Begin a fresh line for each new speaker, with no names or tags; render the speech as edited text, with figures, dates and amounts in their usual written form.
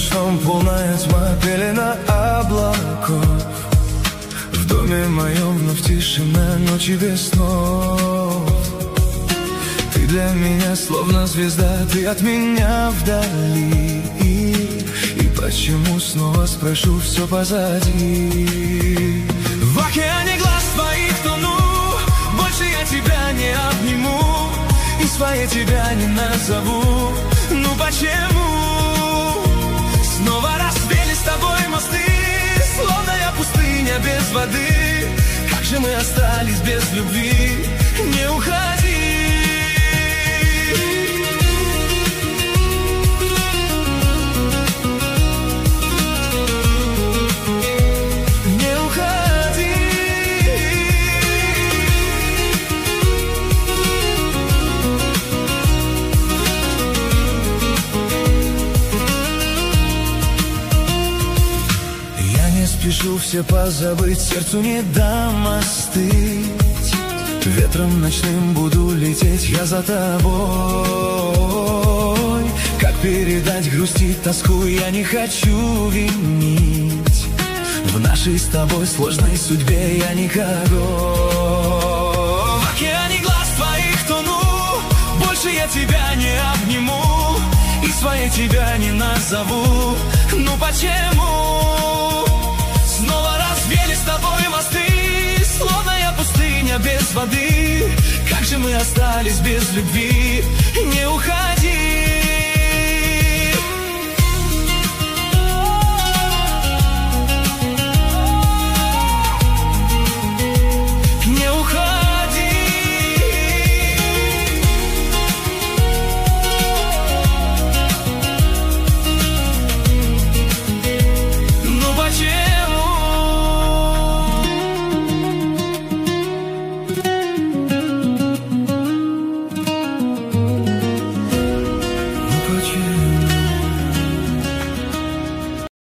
ночном полная тьма, пелена облаков. В доме моем вновь тишина, ночи без снов. Ты для меня словно звезда, ты от меня вдали. И почему снова спрошу, все позади. В океане глаз твоих тону, больше я тебя не обниму и своей тебя не назову. Ну почему? Снова разбили с тобой мосты, словно я пустыня без воды. Как же мы остались без любви? Не уходи. Спешу все позабыть, сердцу не дам остыть. Ветром ночным буду лететь я за тобой. Как передать грусть и тоску, я не хочу винить. В нашей с тобой сложной судьбе я никого. В океане глаз твоих тону, больше я тебя не обниму и своей тебя не назову. Ну почему? Снова развели с тобой мосты, словно я пустыня без воды. Как же мы остались без любви? Не уходи.